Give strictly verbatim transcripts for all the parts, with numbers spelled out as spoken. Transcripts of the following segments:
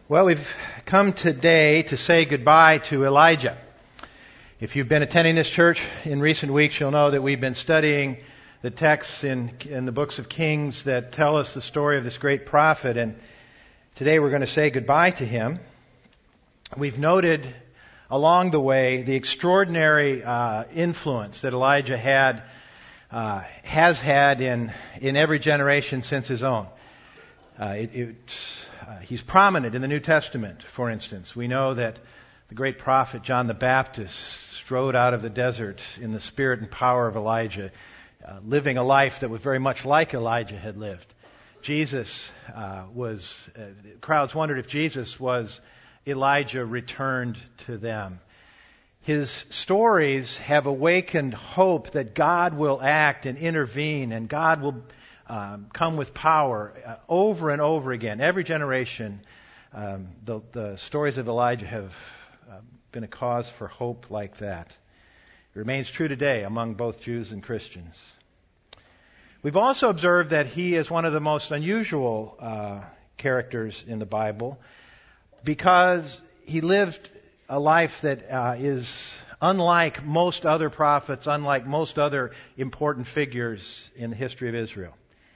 Well, we've come today to say goodbye to Elijah. If you've been attending this church in recent weeks, you'll know that we've been studying the texts in, in the books of Kings that tell us the story of this great prophet, and today we're going to say goodbye to him. We've noted along the way the extraordinary uh, influence that Elijah had, uh, has had in, in every generation since his own. Uh, it, it's Uh, he's prominent in the New Testament, for instance. We know that the great prophet John the Baptist strode out of the desert in the spirit and power of Elijah, uh, living a life that was very much like Elijah had lived. Jesus uh, was, uh, crowds wondered if Jesus was Elijah returned to them. His stories have awakened hope that God will act and intervene, and God will Um, come with power uh, over and over again. Every generation, um, the, the stories of Elijah have uh, been a cause for hope like that. It remains true today among both Jews and Christians. We've also observed that he is one of the most unusual uh, characters in the Bible because he lived a life that uh, is unlike most other prophets, unlike most other important figures in the history of Israel.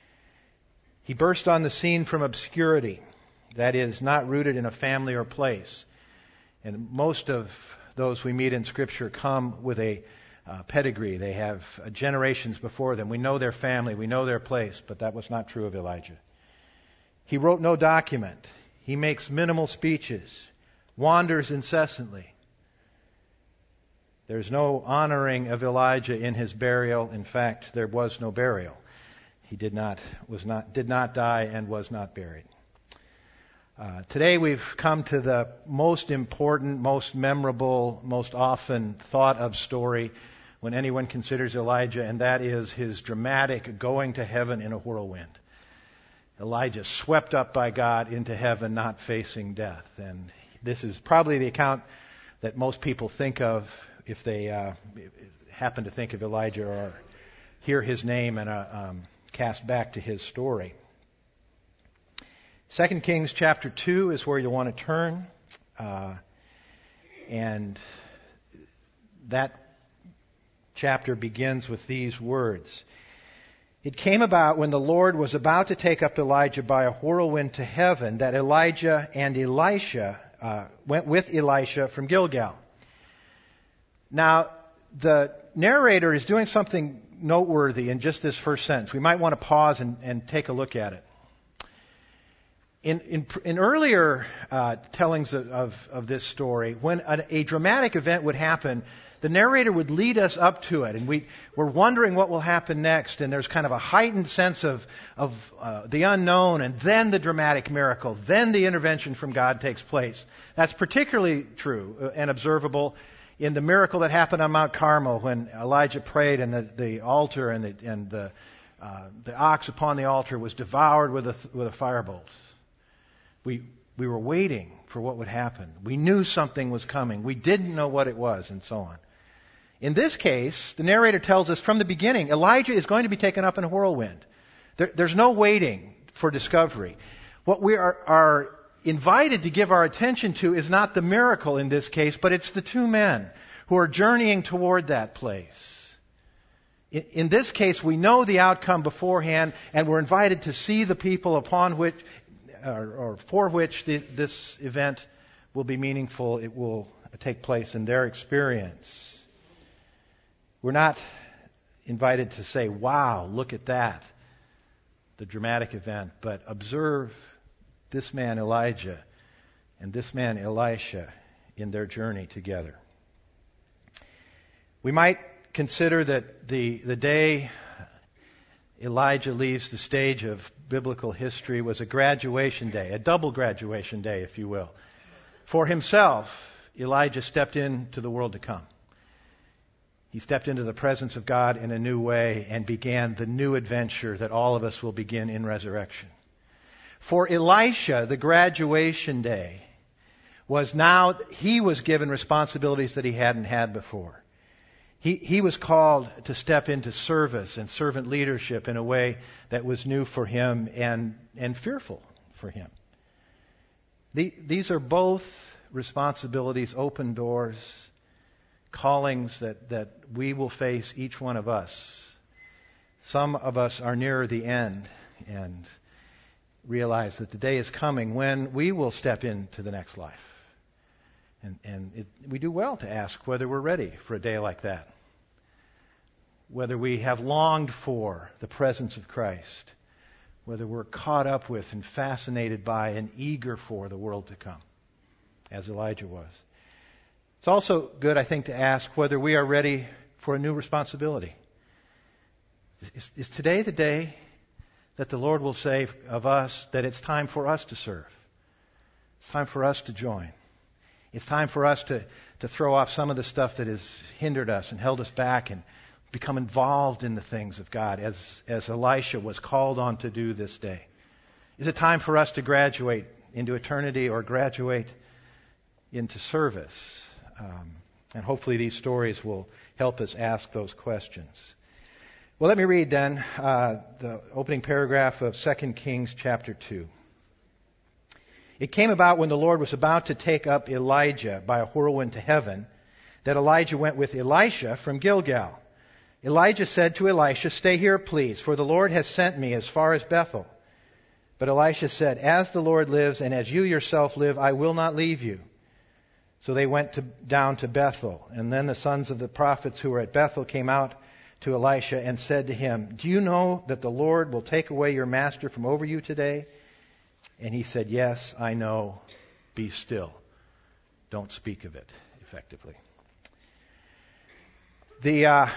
He burst on the scene from obscurity, that is, not rooted in a family or place. And most of those we meet in Scripture come with a uh, pedigree. They have uh, generations before them. We know their family, we know their place, but that was not true of Elijah. He wrote no document. He makes minimal speeches, wanders incessantly. There's no honoring of Elijah in his burial. In fact, there was no burial. He did not, was not, did not die and was not buried. Uh, today we've come to the most important, most memorable, most often thought of story when anyone considers Elijah, and that is his dramatic going to heaven in a whirlwind. Elijah swept up by God into heaven, not facing death. And this is probably the account that most people think of if they uh, happen to think of Elijah or hear his name and a um, cast back to his story. Second Kings chapter two is where you want to turn. Uh, and that chapter begins with these words. It came about when the Lord was about to take up Elijah by a whirlwind to heaven that Elijah and Elisha uh, went with Elisha from Gilgal. Now, the narrator is doing something noteworthy in just this first sentence. We might want to pause and, and take a look at it. In, in, in earlier uh, tellings of, of, of this story, when a, a dramatic event would happen, the narrator would lead us up to it, and we, we're wondering what will happen next, and there's kind of a heightened sense of, of uh, the unknown, and then the dramatic miracle, then the intervention from God takes place. That's particularly true and observable in the miracle that happened on Mount Carmel when Elijah prayed and the, the altar and, the, and the, uh, the ox upon the altar was devoured with a, with a firebolt. We, we were waiting for what would happen. We knew something was coming. We didn't know what it was, and so on. In this case, the narrator tells us from the beginning, Elijah is going to be taken up in a whirlwind. There, there's no waiting for discovery. What we are, are invited to give our attention to is not the miracle in this case, but it's the two men who are journeying toward that place. In, in this case, we know the outcome beforehand, and we're invited to see the people upon which, or, or for which the, this event will be meaningful. It will take place in their experience. We're not invited to say, wow, look at that, the dramatic event, but observe this man Elijah and this man Elisha in their journey together. We might consider that the, the day Elijah leaves the stage of biblical history was a graduation day, a double graduation day, if you will. For himself, Elijah stepped into the world to come. He stepped into the presence of God in a new way and began the new adventure that all of us will begin in resurrection. For Elisha, the graduation day was now, he was given responsibilities that he hadn't had before. He, he was called to step into service and servant leadership in a way that was new for him and, and fearful for him. The, these are both responsibilities, open doors, callings that, that we will face, each one of us. Some of us are nearer the end and realize that the day is coming when we will step into the next life. And, and it, we do well to ask whether we're ready for a day like that. Whether we have longed for the presence of Christ. Whether we're caught up with and fascinated by and eager for the world to come, as Elijah was. It's also good, I think, to ask whether we are ready for a new responsibility. Is, is today the day that the Lord will say of us that it's time for us to serve? It's time for us to join. It's time for us to, to throw off some of the stuff that has hindered us and held us back and become involved in the things of God as, as Elisha was called on to do this day. Is it time for us to graduate into eternity or graduate into service? Um, and hopefully these stories will help us ask those questions. Well, let me read then uh, the opening paragraph of Second Kings chapter two. It came about when the Lord was about to take up Elijah by a whirlwind to heaven that Elijah went with Elisha from Gilgal. Elijah said to Elisha, "Stay here, please, for the Lord has sent me as far as Bethel." But Elisha said, "As the Lord lives and as you yourself live, I will not leave you." So they went to, down to Bethel. And then the sons of the prophets who were at Bethel came out to Elisha and said to him, "Do you know that the Lord will take away your master from over you today?" And he said, "Yes, I know. Be still. Don't speak of it," effectively. The uh,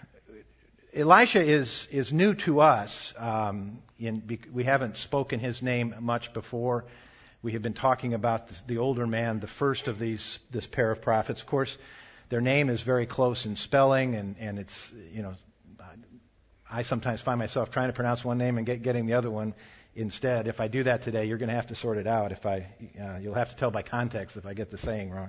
Elisha is is new to us. Um, in, we haven't spoken his name much before. We have been talking about the, the older man, the first of these this pair of prophets. Of course, their name is very close in spelling, and, and it's you know, I sometimes find myself trying to pronounce one name and get, getting the other one instead. If I do that today, you're going to have to sort it out. If I, uh, you'll have to tell by context if I get the saying wrong.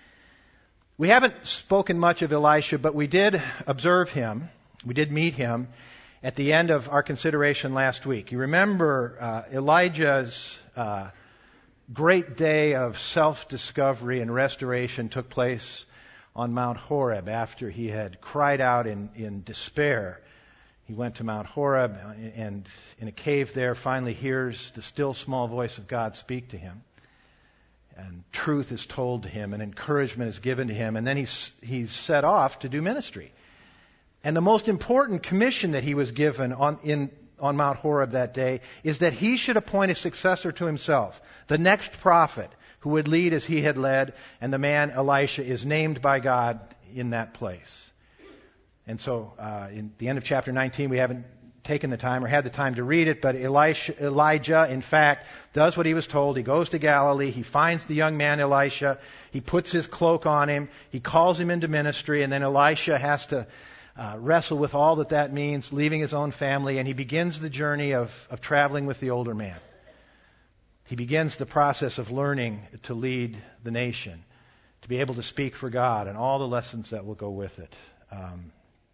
We haven't spoken much of Elisha, but we did observe him. We did meet him at the end of our consideration last week. You remember uh, Elijah's uh, great day of self-discovery and restoration took place on Mount Horeb after he had cried out in, in despair. He went to Mount Horeb and in a cave there finally hears the still small voice of God speak to him. And truth is told to him and encouragement is given to him. And then he's, he's set off to do ministry. And the most important commission that he was given on, in, on Mount Horeb that day is that he should appoint a successor to himself, the next prophet who would lead as he had led. And the man Elisha is named by God in that place. And so uh, in the end of chapter nineteen, we haven't taken the time or had the time to read it, but Elisha, Elijah, in fact, does what he was told. He goes to Galilee. He finds the young man Elisha. He puts his cloak on him. He calls him into ministry, and then Elisha has to uh, wrestle with all that that means, leaving his own family, and he begins the journey of, of traveling with the older man. He begins the process of learning to lead the nation, to be able to speak for God, and all the lessons that will go with it. Um,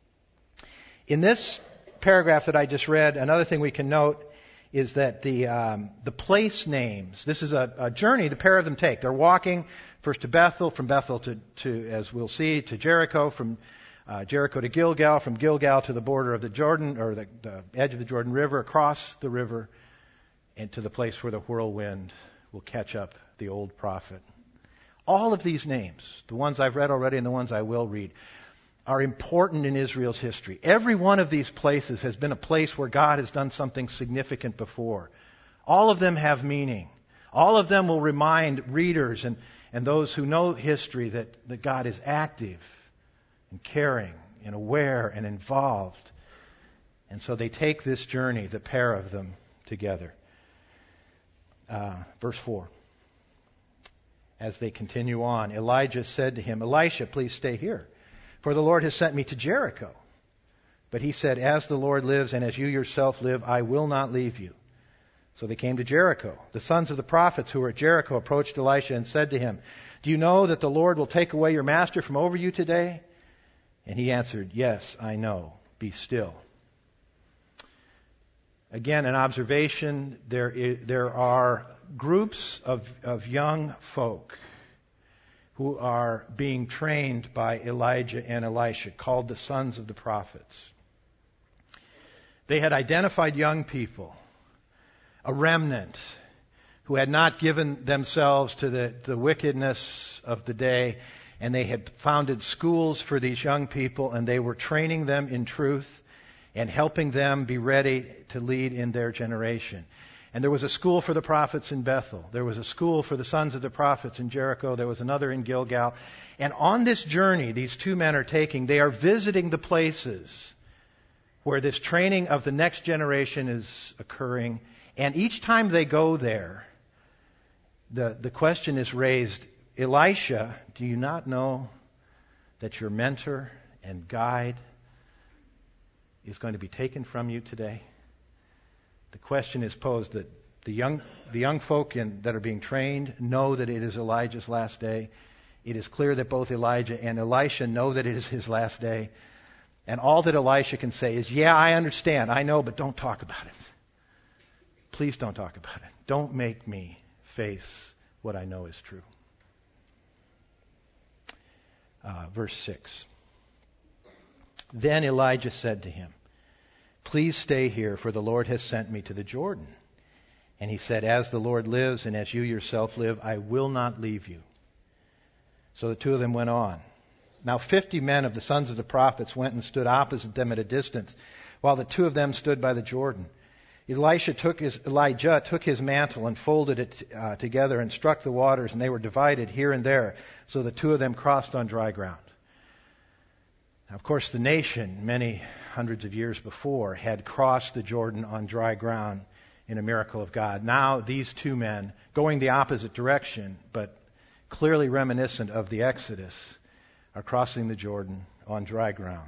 in this paragraph that I just read, another thing we can note is that the um, the place names, this is a, a journey the pair of them take. They're walking first to Bethel, from Bethel to, to as we'll see, to Jericho, from uh, Jericho to Gilgal, from Gilgal to the border of the Jordan, or the, the edge of the Jordan River, across the river, and to the place where the whirlwind will catch up the old prophet. All of these names, the ones I've read already and the ones I will read, are important in Israel's history. Every one of these places has been a place where God has done something significant before. All of them have meaning. All of them will remind readers and, and those who know history that, that God is active and caring and aware and involved. And so they take this journey, the pair of them, together. Uh, verse four. As they continue on, Elijah said to him, "Elisha, please stay here. For the Lord has sent me to Jericho." But he said, "As the Lord lives and as you yourself live, I will not leave you." So they came to Jericho. The sons of the prophets who were at Jericho approached Elisha and said to him, "Do you know that the Lord will take away your master from over you today?" And he answered, "Yes, I know. Be still." Again, an observation, there, is, there are groups of, of young folk who are being trained by Elijah and Elisha, called the sons of the prophets. They had identified young people, a remnant, who had not given themselves to the, the wickedness of the day, and they had founded schools for these young people, and they were training them in truth and helping them be ready to lead in their generation. And there was a school for the prophets in Bethel. There was a school for the sons of the prophets in Jericho. There was another in Gilgal. And on this journey these two men are taking, they are visiting the places where this training of the next generation is occurring. And each time they go there, the, the question is raised, Elisha, do you not know that your mentor and guide is going to be taken from you today? The question is posed that the young, the young folk in, that are being trained know that it is Elijah's last day. It is clear that both Elijah and Elisha know that it is his last day. And all that Elisha can say is, yeah, I understand, I know, but don't talk about it. Please don't talk about it. Don't make me face what I know is true. Uh, verse six. Then Elijah said to him, please stay here, for the Lord has sent me to the Jordan. And he said, as the Lord lives and as you yourself live, I will not leave you. So the two of them went on. Now fifty men of the sons of the prophets went and stood opposite them at a distance, while the two of them stood by the Jordan. Elisha took his, Elijah took his mantle and folded it uh, together and struck the waters, and they were divided here and there. So the two of them crossed on dry ground. Now, of course, the nation, many hundreds of years before, had crossed the Jordan on dry ground in a miracle of God. Now these two men, going the opposite direction, but clearly reminiscent of the Exodus, are crossing the Jordan on dry ground.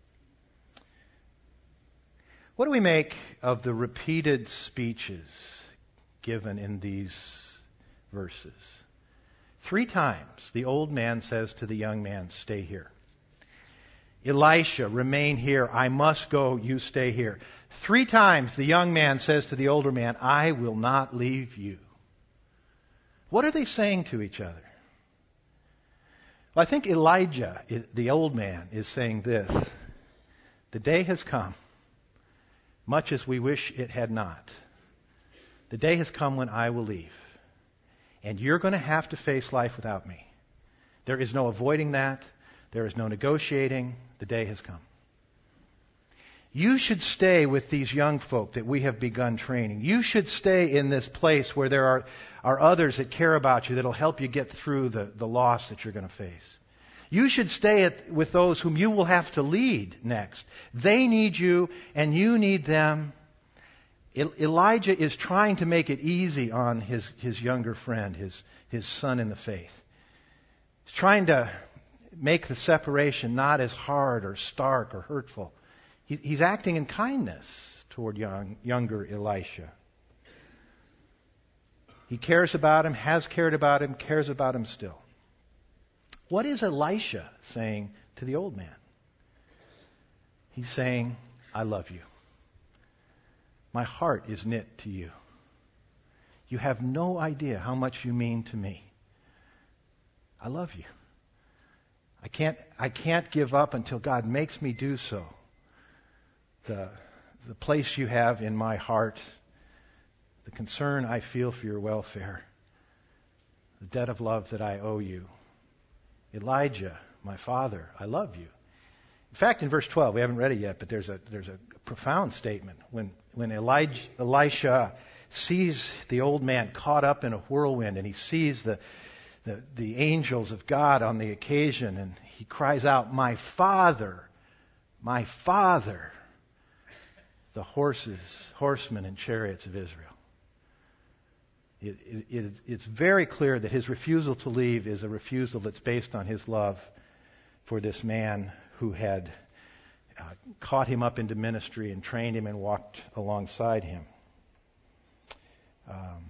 What do we make of the repeated speeches given in these verses? Three times the old man says to the young man, stay here. Elisha, remain here. I must go. You stay here. Three times the young man says to the older man, I will not leave you. What are they saying to each other? Well, I think Elijah, the old man, is saying this. The day has come, much as we wish it had not. The day has come when I will leave. And you're going to have to face life without me. There is no avoiding that. There is no negotiating. The day has come. You should stay with these young folk that we have begun training. You should stay in this place where there are, are others that care about you, that will help you get through the, the loss that you're going to face. You should stay at, with those whom you will have to lead next. They need you, and you need them. El- Elijah is trying to make it easy on his, his younger friend, his, his son in the faith. He's trying to make the separation not as hard or stark or hurtful. He, he's acting in kindness toward young, younger Elisha. He cares about him, has cared about him, cares about him still. What is Elisha saying to the old man? He's saying, I love you. My heart is knit to you. You have no idea how much you mean to me. I love you. I can't, I can't give up until God makes me do so. The, the place you have in my heart, the concern I feel for your welfare, the debt of love that I owe you. Elijah, my father, I love you. In fact, in verse twelve, we haven't read it yet, but there's a there's a profound statement. When when Elijah, Elisha sees the old man caught up in a whirlwind, and he sees the, the the angels of God on the occasion, and he cries out, "My father, my father!" The horses, horsemen, and chariots of Israel. It, it, it, it's very clear that his refusal to leave is a refusal that's based on his love for this man who had uh, caught him up into ministry and trained him and walked alongside him. Um,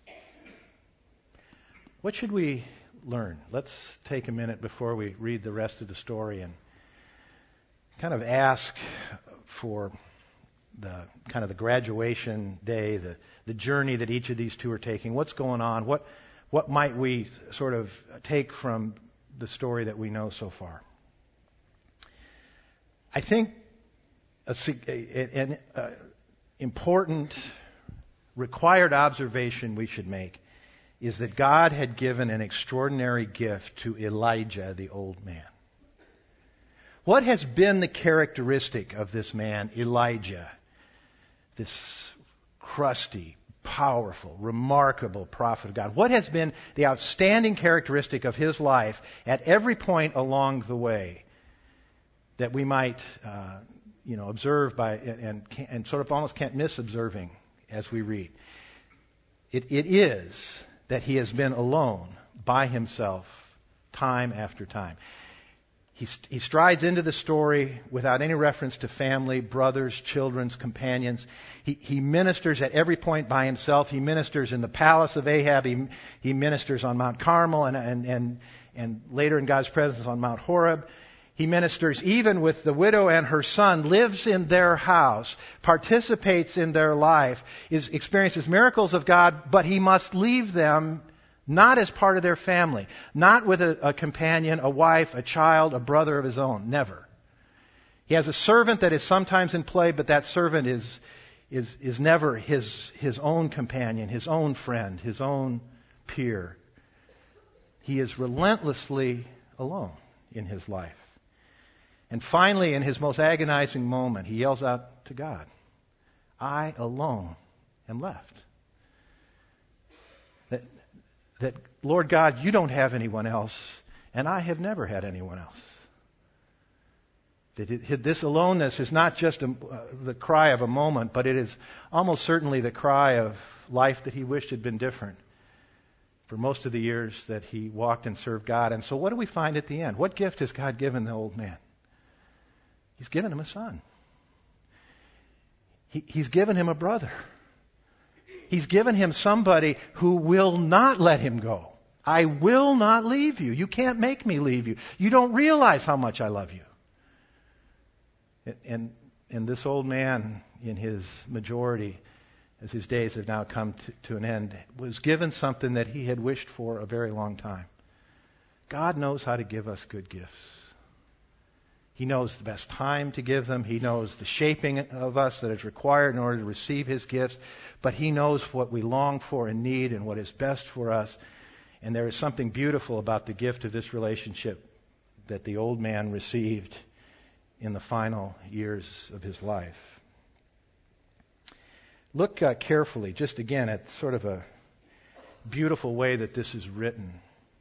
what should we learn? Let's take a minute before we read the rest of the story and kind of ask for the kind of the graduation day, the, the journey that each of these two are taking. What's going on? What, what might we sort of take from the story that we know so far? I think a, an uh, important required observation we should make is that God had given an extraordinary gift to Elijah, the old man. What has been the characteristic of this man, Elijah? This crusty, powerful, remarkable prophet of God. What has been the outstanding characteristic of his life at every point along the way that we might, uh, you know, observe by and and sort of almost can't miss observing as we read? It, it is that he has been alone by himself time after time. He, he strides into the story without any reference to family, brothers, children, companions. He, he ministers at every point by himself. He ministers in the palace of Ahab. He, he ministers on Mount Carmel and, and, and, and later in God's presence on Mount Horeb. He ministers even with the widow and her son, lives in their house, participates in their life, is, experiences miracles of God, but he must leave them not as part of their family, not with a, a companion, a wife, a child, a brother of his own. Never. He has a servant that is sometimes in play, but that servant is is is never his his own companion, his own friend, his own peer. He is relentlessly alone in his life. And finally, in his most agonizing moment, he yells out to God, "I alone am left." That That, Lord God, you don't have anyone else, and I have never had anyone else. That it, this aloneness is not just a, uh, the cry of a moment, but it is almost certainly the cry of life that he wished had been different for most of the years that he walked and served God. And so what do we find at the end? What gift has God given the old man? He's given him a son. He, he's given him a brother. He's given him somebody who will not let him go. I will not leave you. You can't make me leave you. You don't realize how much I love you. And, and this old man, in his majority, as his days have now come to, to an end, was given something that he had wished for a very long time. God knows how to give us good gifts. He knows the best time to give them. He knows the shaping of us that is required in order to receive His gifts. But He knows what we long for and need and what is best for us. And there is something beautiful about the gift of this relationship that the old man received in the final years of his life. Look uh, carefully, just again, at sort of a beautiful way that this is written.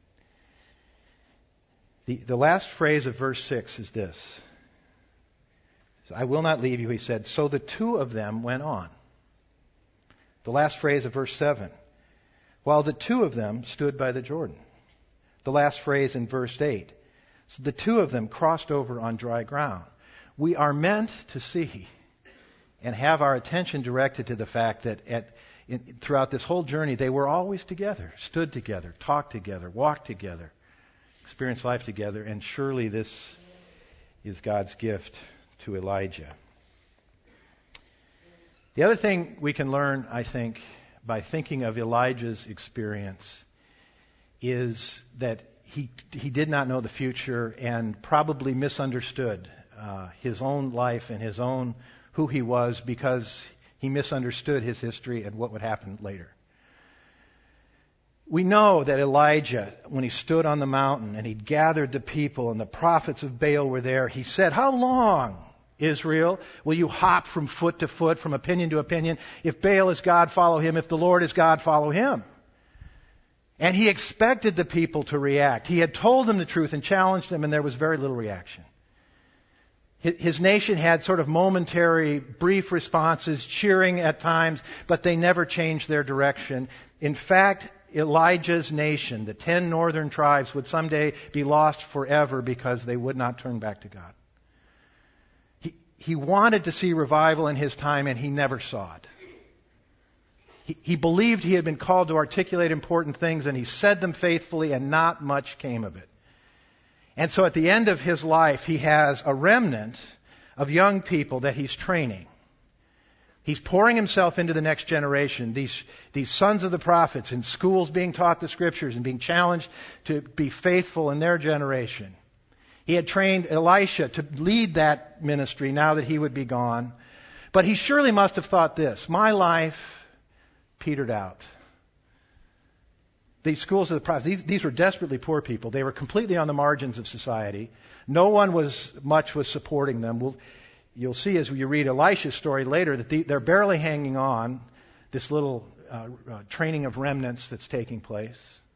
The, the last phrase of verse six is this. I will not leave you, he said. So the two of them went on. The last phrase of verse seven. While the two of them stood by the Jordan. The last phrase in verse eight. So the two of them crossed over on dry ground. We are meant to see and have our attention directed to the fact that at, in, throughout this whole journey, they were always together, stood together, talked together, walked together, experienced life together, and surely this is God's gift to Elijah. The other thing we can learn, I think, by thinking of Elijah's experience is that he he did not know the future and probably misunderstood uh, his own life and his own who he was because he misunderstood his history and what would happen later. We know that Elijah, when he stood on the mountain and he gathered the people and the prophets of Baal were there, he said, "How long, Israel, will you hop from foot to foot, from opinion to opinion? If Baal is God, follow him. If the Lord is God, follow him." And he expected the people to react. He had told them the truth and challenged them, and there was very little reaction. His nation had sort of momentary, brief responses, cheering at times, but they never changed their direction. In fact, Elijah's nation, the ten northern tribes, would someday be lost forever because they would not turn back to God. He, he wanted to see revival in his time, and he never saw it. He, he believed he had been called to articulate important things, and he said them faithfully, and not much came of it. And so at the end of his life, he has a remnant of young people that he's training. He's pouring himself into the next generation. These, these sons of the prophets in schools being taught the scriptures and being challenged to be faithful in their generation. He had trained Elisha to lead that ministry now that he would be gone. But he surely must have thought this: my life petered out. These schools of the prophets, these, these were desperately poor people. They were completely on the margins of society. No one was, much was supporting them. We'll, You'll see as you read Elisha's story later that the, they're barely hanging on, this little uh, uh, training of remnants that's taking place.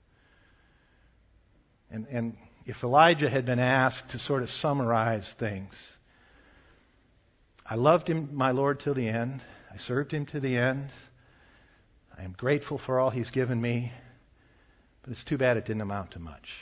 And, and if Elijah had been asked to sort of summarize things, I loved him, my Lord, till the end. I served him to the end. I am grateful for all he's given me, but it's too bad it didn't amount to much.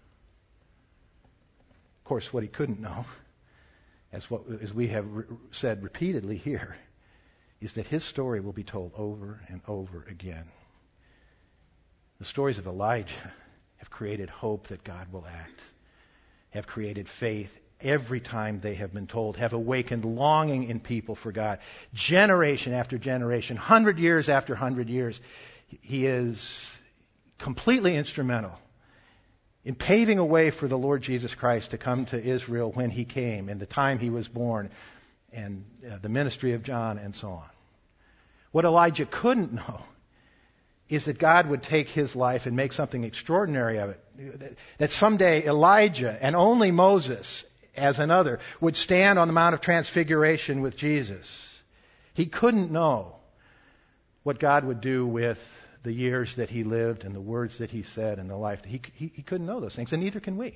Of course, what he couldn't know, As what as we have re- said repeatedly here, is that his story will be told over and over again. The stories of Elijah have created hope that God will act, have created faith every time they have been told, have awakened longing in people for God. Generation after generation, hundred years after hundred years, he is completely instrumental in paving a way for the Lord Jesus Christ to come to Israel when he came, and the time he was born, and uh, the ministry of John, and so on. What Elijah couldn't know is that God would take his life and make something extraordinary of it. That someday Elijah, and only Moses as another, would stand on the Mount of Transfiguration with Jesus. He couldn't know what God would do with the years that he lived and the words that he said and the life. He, he, he couldn't know those things, and neither can we.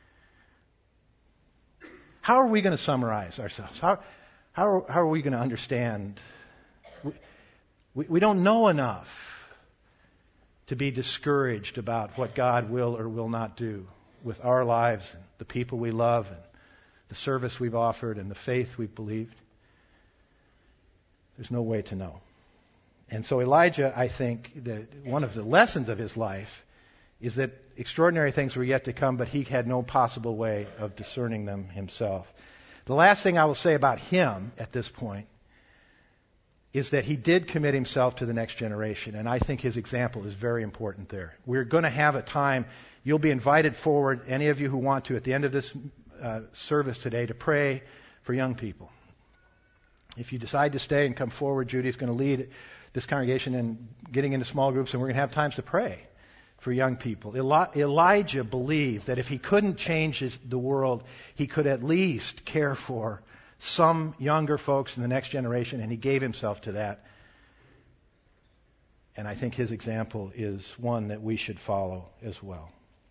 How are we going to summarize ourselves? How, how, how are we going to understand? We, we, we don't know enough to be discouraged about what God will or will not do with our lives and the people we love and the service we've offered and the faith we've believed. There's no way to know. And so Elijah, I think, that one of the lessons of his life is that extraordinary things were yet to come, but he had no possible way of discerning them himself. The last thing I will say about him at this point is that he did commit himself to the next generation, and I think his example is very important there. We're going to have a time, you'll be invited forward, any of you who want to, at the end of this uh, service today, to pray for young people. If you decide to stay and come forward, Judy's going to lead this congregation in getting into small groups, and we're going to have times to pray for young people. Eli- Elijah believed that if he couldn't change his, the world, he could at least care for some younger folks in the next generation, and he gave himself to that. And I think his example is one that we should follow as well.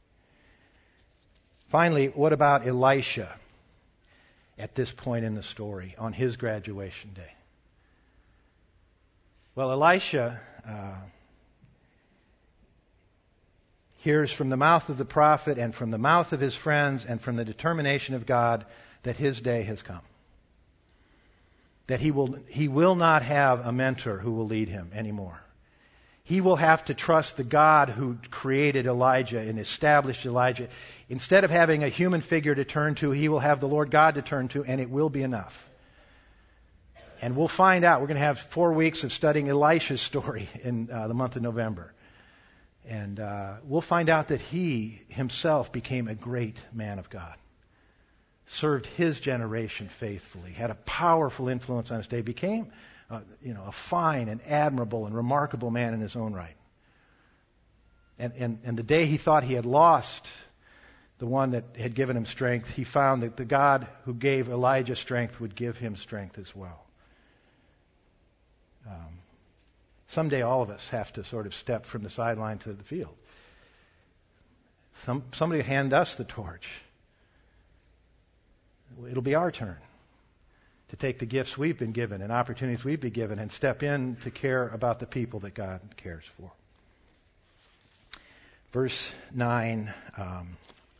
Finally, what about Elisha at this point in the story on his graduation day? Well, Elisha uh, hears from the mouth of the prophet and from the mouth of his friends and from the determination of God that his day has come. That he will, he will not have a mentor who will lead him anymore. He will have to trust the God who created Elijah and established Elijah. Instead of having a human figure to turn to, he will have the Lord God to turn to, and it will be enough. And we'll find out. We're going to have four weeks of studying Elisha's story in uh, the month of November. And uh, we'll find out that he himself became a great man of God. Served his generation faithfully. Had a powerful influence on his day. Became uh, you know, a fine and admirable and remarkable man in his own right. And, and, and the day he thought he had lost the one that had given him strength, he found that the God who gave Elijah strength would give him strength as well. Um, someday all of us have to sort of step from the sideline to the field. Some, somebody hand us the torch. It'll be our turn to take the gifts we've been given and opportunities we've been given and step in to care about the people that God cares for. Verse nine, um,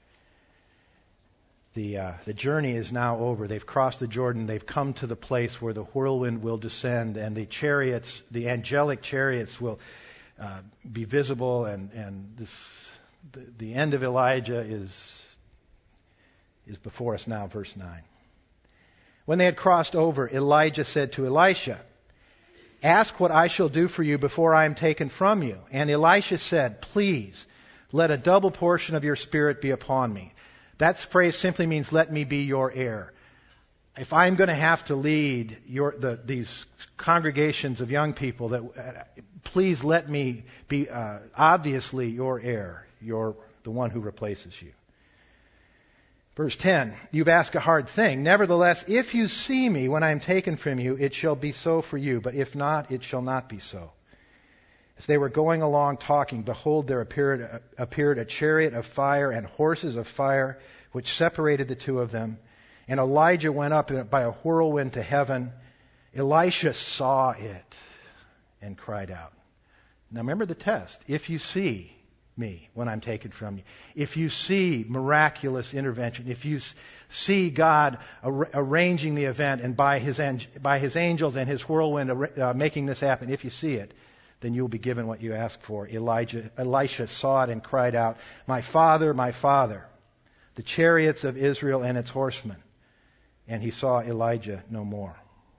the uh, the journey is now over. They've crossed the Jordan. They've come to the place where the whirlwind will descend and the chariots, the angelic chariots, will uh, be visible. And and this the, the end of Elijah is is before us now. Verse nine. When they had crossed over, Elijah said to Elisha, Ask what I shall do for you before I am taken from you. And Elisha said, please, let a double portion of your spirit be upon me. That phrase simply means, let me be your heir. If I'm going to have to lead your, the, these congregations of young people, that uh, please let me be uh, obviously your heir, your, the one who replaces you. Verse ten, you've asked a hard thing. Nevertheless, if you see me when I am taken from you, it shall be so for you. But if not, it shall not be so. As they were going along talking, behold, there appeared, appeared a chariot of fire and horses of fire, which separated the two of them. And Elijah went up by a whirlwind to heaven. Elisha saw it and cried out. Now remember the test. If you see me when I'm taken from you, if you see miraculous intervention, if you see God ar- arranging the event and by his, ang- by his angels and his whirlwind uh, making this happen, if you see it, then you'll be given what you ask for. Elijah, Elisha saw it and cried out, my father, my father, the chariots of Israel and its horsemen. And he saw Elijah no more.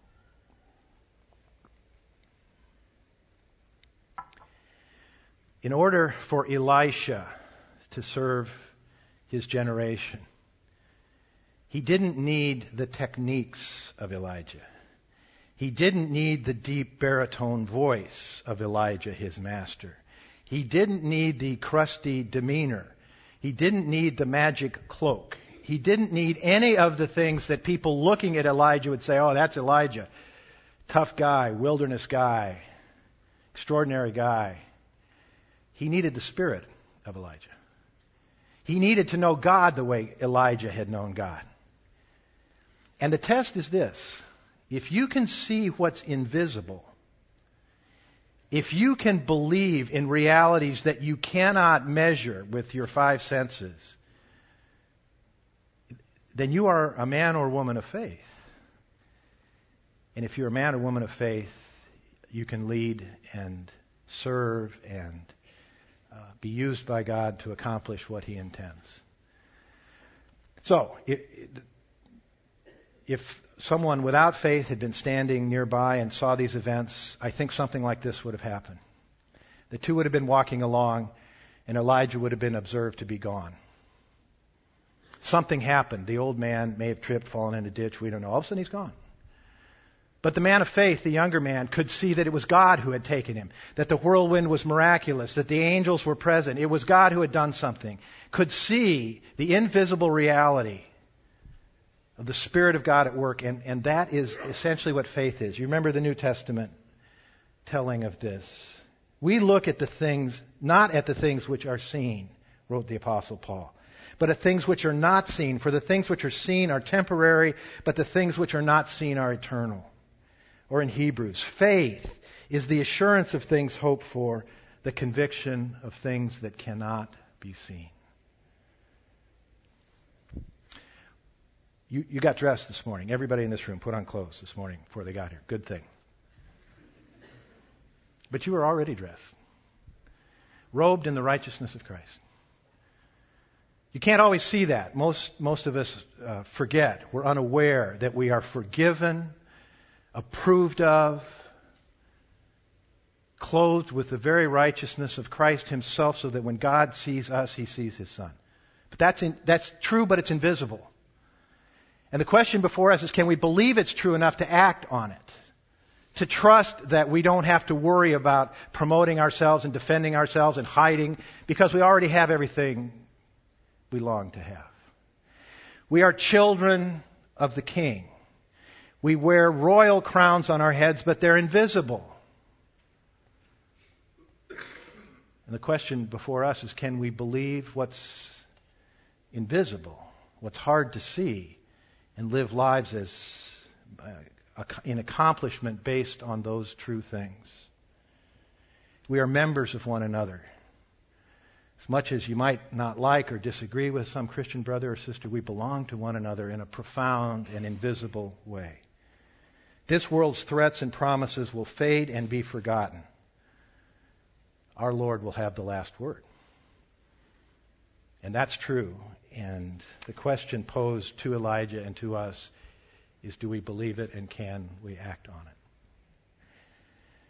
In order for Elisha to serve his generation, he didn't need the techniques of Elijah. He didn't need the deep baritone voice of Elijah, his master. He didn't need the crusty demeanor. He didn't need the magic cloak. He didn't need any of the things that people looking at Elijah would say, oh, that's Elijah. Tough guy, wilderness guy, extraordinary guy. He needed the spirit of Elijah. He needed to know God the way Elijah had known God. And the test is this. If you can see what's invisible, if you can believe in realities that you cannot measure with your five senses, then you are a man or woman of faith. And if you're a man or woman of faith, you can lead and serve and uh, be used by God to accomplish what He intends. So, it, if someone without faith had been standing nearby and saw these events, I think something like this would have happened. The two would have been walking along, and Elijah would have been observed to be gone. Something happened. The old man may have tripped, fallen in a ditch. We don't know. All of a sudden, he's gone. But the man of faith, the younger man, could see that it was God who had taken him, that the whirlwind was miraculous, that the angels were present. It was God who had done something. Could see the invisible reality of the Spirit of God at work, and, and that is essentially what faith is. You remember the New Testament telling of this. We look at the things, not at the things which are seen, wrote the Apostle Paul, but at things which are not seen. For the things which are seen are temporary, but the things which are not seen are eternal. Or in Hebrews, faith is the assurance of things hoped for, the conviction of things that cannot be seen. You, you got dressed this morning. Everybody in this room put on clothes this morning before they got here. Good thing. But you were already dressed, robed in the righteousness of Christ. You can't always see that. Most, most of us uh, forget. We're unaware that we are forgiven, approved of, clothed with the very righteousness of Christ Himself, so that when God sees us, He sees His Son. But that's in, that's true, but it's invisible. And the question before us is, can we believe it's true enough to act on it? To trust that we don't have to worry about promoting ourselves and defending ourselves and hiding, because we already have everything we long to have. We are children of the King. We wear royal crowns on our heads, but they're invisible. And the question before us is, can we believe what's invisible, what's hard to see, and live lives as uh, in accomplishment based on those true things? We are members of one another. As much as you might not like or disagree with some Christian brother or sister, we belong to one another in a profound and invisible way. This world's threats and promises will fade and be forgotten. Our Lord will have the last word. And that's true. And the question posed to Elijah and to us is, do we believe it, and can we act on it?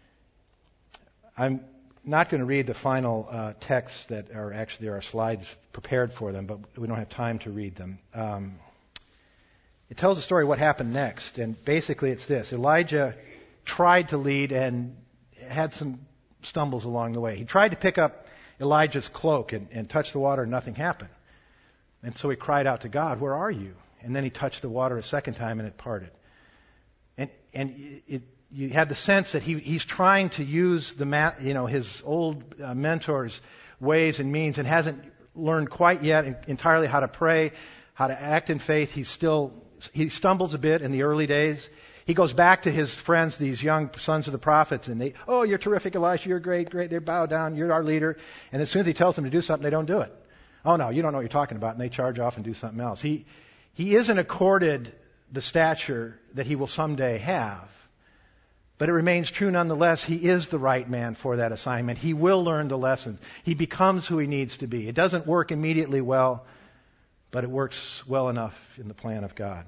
I'm not going to read the final uh, texts that are actually, there are slides prepared for them, but we don't have time to read them. Um, it tells the story of what happened next, and basically it's this. Elijah tried to lead and had some stumbles along the way. He tried to pick up Elijah's cloak and, and touch the water, and nothing happened. And so he cried out to God, "Where are you?" And then he touched the water a second time, and it parted. And and it, you had the sense that he he's trying to use the ma- you know his old uh, mentor's ways and means, and hasn't learned quite yet entirely how to pray, how to act in faith. He's still he stumbles a bit in the early days. He goes back to his friends, these young sons of the prophets, and they, "Oh, you're terrific, Elisha. You're great, great." They bow down. "You're our leader." And as soon as he tells them to do something, they don't do it. "Oh no, you don't know what you're talking about," and they charge off and do something else. He he isn't accorded the stature that he will someday have. But it remains true nonetheless, he is the right man for that assignment. He will learn the lessons. He becomes who he needs to be. It doesn't work immediately well, but it works well enough in the plan of God.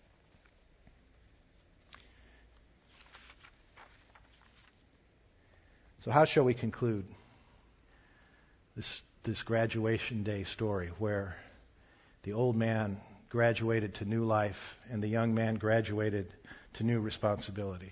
So how shall we conclude this, this graduation day story where the old man graduated to new life and the young man graduated to new responsibility?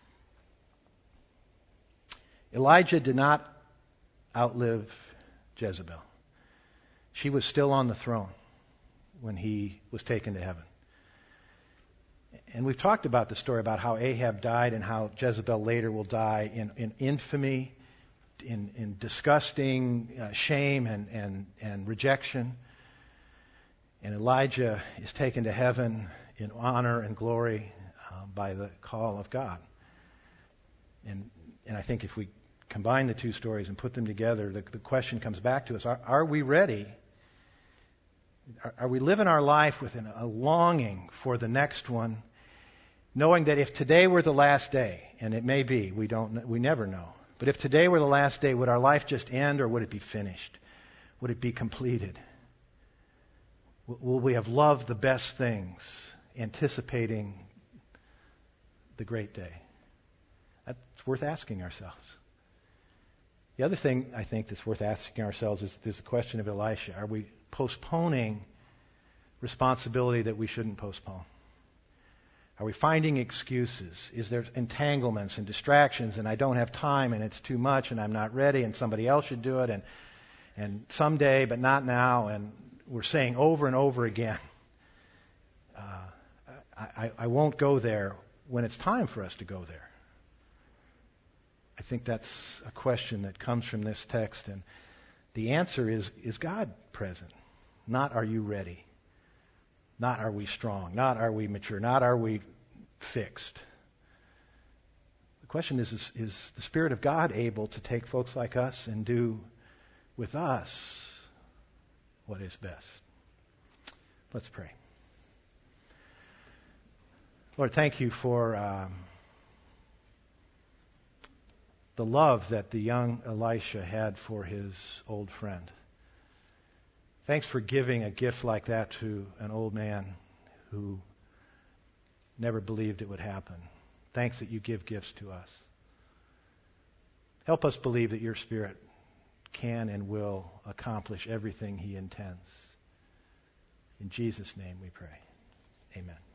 Elijah did not outlive Jezebel. She was still on the throne when he was taken to heaven. And we've talked about the story about how Ahab died and how Jezebel later will die in, in infamy, in, in disgusting uh, shame and, and, and rejection. And Elijah is taken to heaven in honor and glory uh, by the call of God. And, and I think if we combine the two stories and put them together, the, the question comes back to us, are, are we ready? Are, are we living our life with an, a longing for the next one, knowing that if today were the last day, and it may be, we don't, we never know, but if today were the last day, would our life just end or would it be finished? Would it be completed? Will we have loved the best things, anticipating the great day? That's worth asking ourselves. The other thing I think that's worth asking ourselves is, is the question of Elisha. Are we postponing responsibility that we shouldn't postpone? Are we finding excuses? Is there entanglements and distractions and I don't have time and it's too much and I'm not ready and somebody else should do it and and someday but not now, and we're saying over and over again, uh, I, I won't go there when it's time for us to go there. I think that's a question that comes from this text, and the answer is, is God present? Not are you ready? Not are we strong? Not are we mature? Not are we fixed? The question is, is, is the Spirit of God able to take folks like us and do with us what is best? Let's pray. Lord, thank you for um, the love that the young Elisha had for his old friend. Thanks for giving a gift like that to an old man who never believed it would happen. Thanks that you give gifts to us. Help us believe that your Spirit can and will accomplish everything he intends. In Jesus' name we pray. Amen.